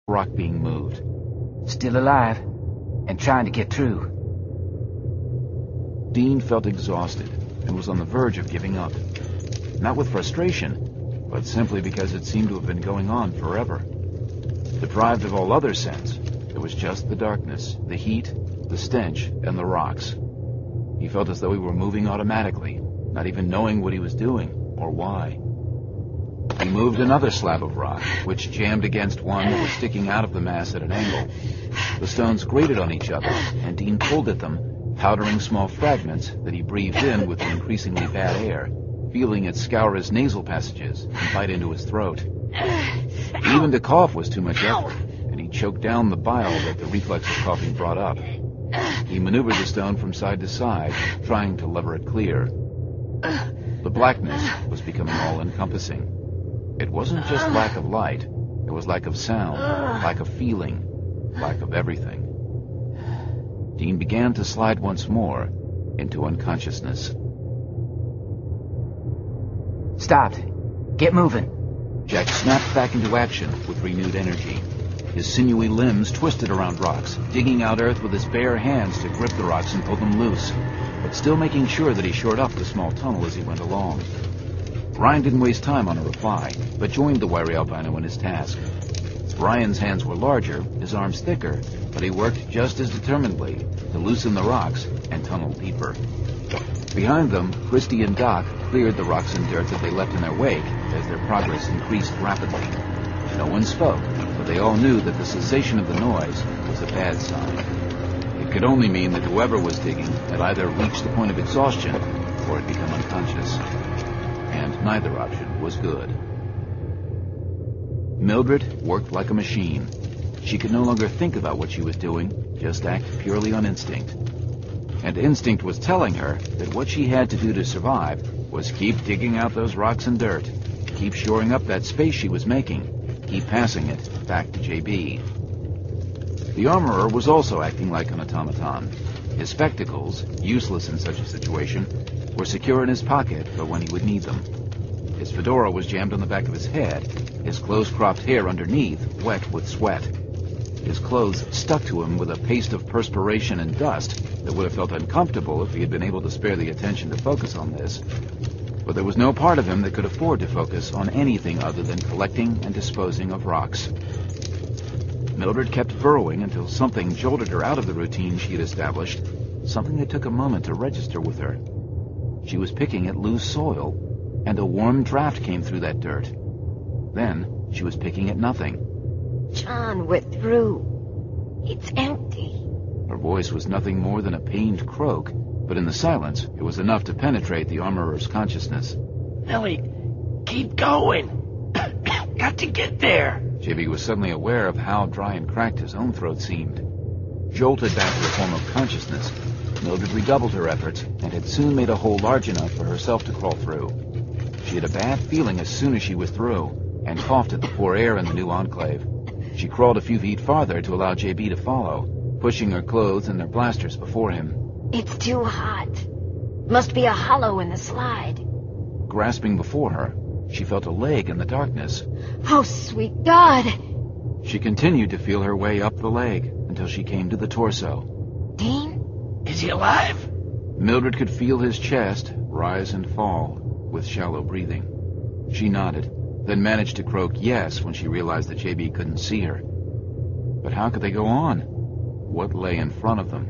rock being moved. Still alive, and trying to get through. Dean felt exhausted and was on the verge of giving up. Not with frustration, but simply because it seemed to have been going on forever. Deprived of all other sense, there was just the darkness, the heat, the stench, and the rocks. He felt as though he were moving automatically, not even knowing what he was doing or why. He moved another slab of rock, which jammed against one that was sticking out of the mass at an angle. The stones grated on each other, and Dean pulled at them, powdering small fragments that he breathed in with the increasingly bad air, feeling it scour his nasal passages and bite into his throat. Even to cough was too much effort, and he choked down the bile that the reflex of coughing brought up. He maneuvered the stone from side to side, trying to lever it clear. The blackness was becoming all-encompassing. It wasn't just lack of light. It was lack of sound, lack of feeling, lack of everything. Dean began to slide once more into unconsciousness. Stopped. Get moving. Jack snapped back into action with renewed energy. His sinewy limbs twisted around rocks, digging out earth with his bare hands to grip the rocks and pull them loose, but still making sure that he shored up the small tunnel as he went along. Ryan didn't waste time on a reply, but joined the wiry albino in his task. Ryan's hands were larger, his arms thicker, but he worked just as determinedly to loosen the rocks and tunnel deeper. Behind them, Christy and Doc cleared the rocks and dirt that they left in their wake as their progress increased rapidly. No one spoke, but they all knew that the cessation of the noise was a bad sign. It could only mean that whoever was digging had either reached the point of exhaustion or had become unconscious. And neither option was good. Mildred worked like a machine. She could no longer think about what she was doing, just act purely on instinct. And instinct was telling her that what she had to do to survive was keep digging out those rocks and dirt, keep shoring up that space she was making, keep passing it back to JB. The armorer was also acting like an automaton. His spectacles, useless in such a situation, were secure in his pocket for when he would need them. His fedora was jammed on the back of his head, his close-cropped hair underneath wet with sweat. His clothes stuck to him with a paste of perspiration and dust that would have felt uncomfortable if he had been able to spare the attention to focus on this. But there was no part of him that could afford to focus on anything other than collecting and disposing of rocks. Mildred kept burrowing until something jolted her out of the routine she had established, something that took a moment to register with her. She was picking at loose soil, and a warm draft came through that dirt. Then she was picking at nothing. John, we're through. It's empty. Her voice was nothing more than a pained croak, but in the silence, it was enough to penetrate the armorer's consciousness. Ellie, keep going. Got to get there. JB was suddenly aware of how dry and cracked his own throat seemed. Jolted back to a form of consciousness, Mildred redoubled her efforts and had soon made a hole large enough for herself to crawl through. She had a bad feeling as soon as she was through, and coughed at the poor air in the new enclave. She crawled a few feet farther to allow JB to follow, pushing her clothes and their blasters before him. It's too hot. Must be a hollow in the slide. Grasping before her, she felt a leg in the darkness. Oh, sweet God! She continued to feel her way up the leg until she came to the torso. Dean? Is he alive? Mildred could feel his chest rise and fall with shallow breathing. She nodded, then managed to croak yes when she realized that JB couldn't see her. But how could they go on? What lay in front of them?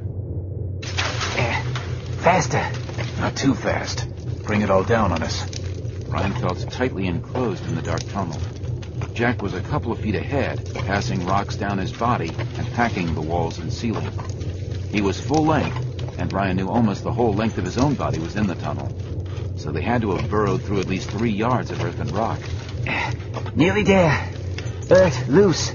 Faster. Not too fast. Bring it all down on us. Ryan felt tightly enclosed in the dark tunnel. Jack was a couple of feet ahead, passing rocks down his body and packing the walls and ceiling. He was full length, and Ryan knew almost the whole length of his own body was in the tunnel. So they had to have burrowed through at least 3 yards of earth and rock. Nearly there. Earth loose.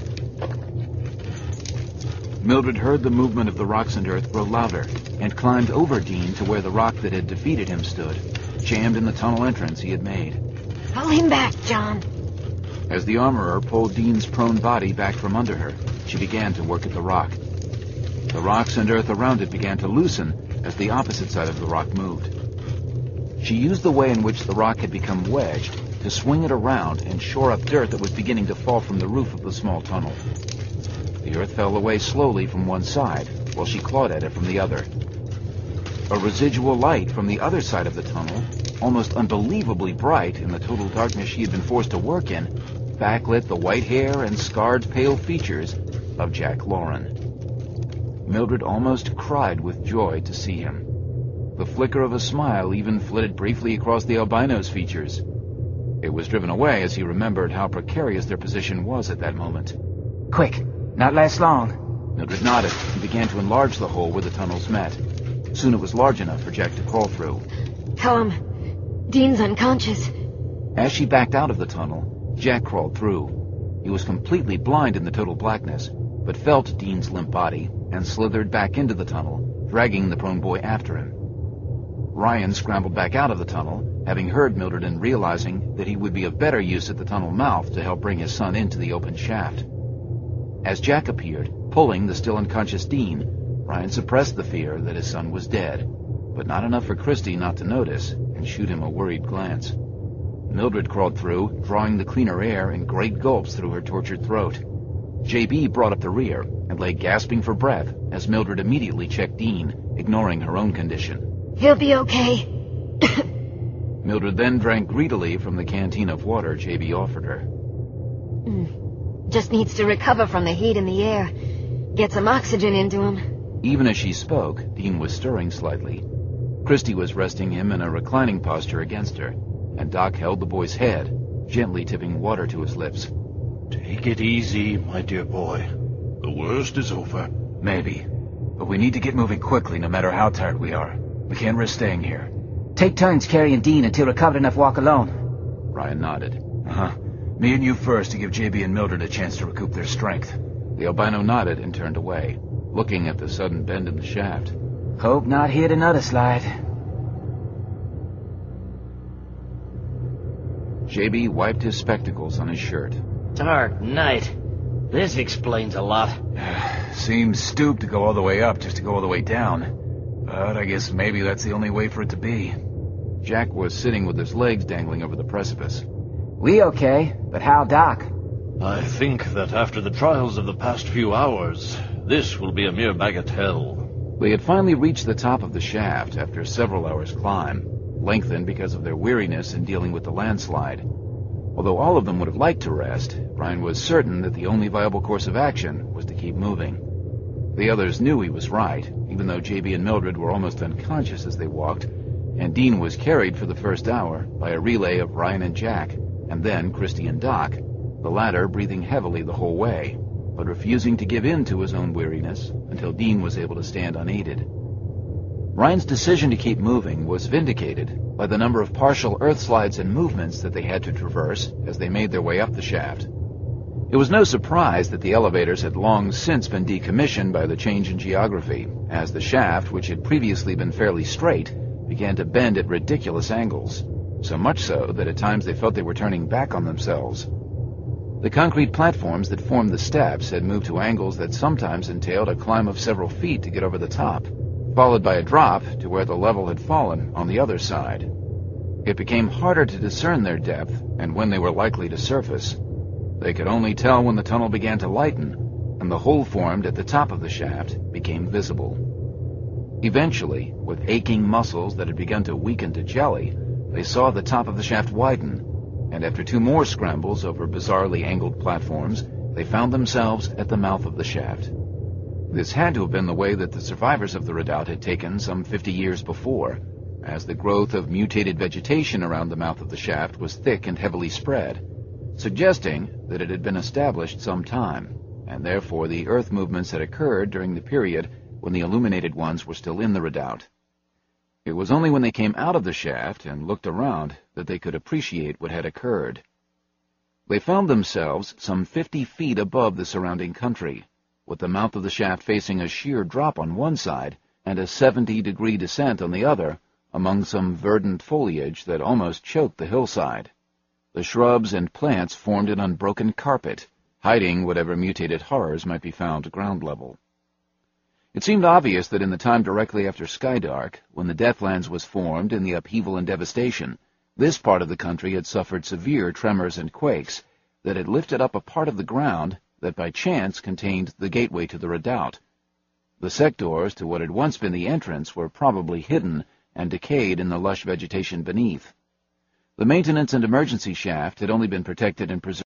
Mildred heard the movement of the rocks and earth grow louder, and climbed over Dean to where the rock that had defeated him stood, jammed in the tunnel entrance he had made. Pull him back, John. As the armorer pulled Dean's prone body back from under her, she began to work at the rock. The rocks and earth around it began to loosen as the opposite side of the rock moved. She used the way in which the rock had become wedged to swing it around and shore up dirt that was beginning to fall from the roof of the small tunnel. The earth fell away slowly from one side, while she clawed at it from the other. A residual light from the other side of the tunnel, almost unbelievably bright in the total darkness she had been forced to work in, backlit the white hair and scarred, pale features of Jack Lauren. Mildred almost cried with joy to see him. The flicker of a smile even flitted briefly across the albino's features. It was driven away as he remembered how precarious their position was at that moment. Quick, not last long. Mildred nodded and began to enlarge the hole where the tunnels met. Soon it was large enough for Jack to crawl through. Tell him Dean's unconscious. As she backed out of the tunnel, Jack crawled through. He was completely blind in the total blackness, but felt Dean's limp body and slithered back into the tunnel, dragging the prone boy after him. Ryan scrambled back out of the tunnel, having heard Mildred and realizing that he would be of better use at the tunnel mouth to help bring his son into the open shaft. As Jack appeared, pulling the still unconscious Dean, Ryan suppressed the fear that his son was dead, but not enough for Christy not to notice and shoot him a worried glance. Mildred crawled through, drawing the cleaner air in great gulps through her tortured throat. JB brought up the rear and lay gasping for breath as Mildred immediately checked Dean, ignoring her own condition. He'll be okay. Mildred then drank greedily from the canteen of water JB offered her. Just needs to recover from the heat in the air. Get some oxygen into him. Even as she spoke, Dean was stirring slightly. Christy was resting him in a reclining posture against her, and Doc held the boy's head, gently tipping water to his lips. Take it easy, my dear boy. The worst is over. Maybe. But we need to get moving quickly no matter how tired we are. We can't risk staying here. Take turns carrying Dean until recovered enough to walk alone. Ryan nodded. Uh-huh. Me and you first to give JB and Mildred a chance to recoup their strength. The albino nodded and turned away, looking at the sudden bend in the shaft. Hope not hit another slide. JB wiped his spectacles on his shirt. Dark night. This explains a lot. Seems stoop to go all the way up just to go all the way down. But I guess maybe that's the only way for it to be. Jack was sitting with his legs dangling over the precipice. We okay, but how, Doc? I think that after the trials of the past few hours, this will be a mere bagatelle. They had finally reached the top of the shaft after several hours' climb, lengthened because of their weariness in dealing with the landslide. Although all of them would have liked to rest, Ryan was certain that the only viable course of action was to keep moving. The others knew he was right, even though JB and Mildred were almost unconscious as they walked, and Dean was carried for the first hour by a relay of Ryan and Jack, and then Christy and Doc, the latter breathing heavily the whole way, but refusing to give in to his own weariness until Dean was able to stand unaided. Ryan's decision to keep moving was vindicated by the number of partial earthslides and movements that they had to traverse as they made their way up the shaft. It was no surprise that the elevators had long since been decommissioned by the change in geography, as the shaft, which had previously been fairly straight, began to bend at ridiculous angles, so much so that at times they felt they were turning back on themselves. The concrete platforms that formed the steps had moved to angles that sometimes entailed a climb of several feet to get over the top, followed by a drop to where the level had fallen on the other side. It became harder to discern their depth and when they were likely to surface. They could only tell when the tunnel began to lighten, and the hole formed at the top of the shaft became visible. Eventually, with aching muscles that had begun to weaken to jelly, they saw the top of the shaft widen, and after two more scrambles over bizarrely angled platforms, they found themselves at the mouth of the shaft. This had to have been the way that the survivors of the redoubt had taken some 50 years before, as the growth of mutated vegetation around the mouth of the shaft was thick and heavily spread, suggesting that it had been established some time, and therefore the earth movements had occurred during the period when the illuminated ones were still in the redoubt. It was only when they came out of the shaft and looked around that they could appreciate what had occurred. They found themselves some 50 feet above the surrounding country, with the mouth of the shaft facing a sheer drop on one side and a 70-degree descent on the other, among some verdant foliage that almost choked the hillside. The shrubs and plants formed an unbroken carpet, hiding whatever mutated horrors might be found ground level. It seemed obvious that in the time directly after Skydark, when the Deathlands was formed in the upheaval and devastation, this part of the country had suffered severe tremors and quakes that had lifted up a part of the ground that by chance contained the gateway to the redoubt. The sectors to what had once been the entrance were probably hidden and decayed in the lush vegetation beneath. The maintenance and emergency shaft had only been protected and preserved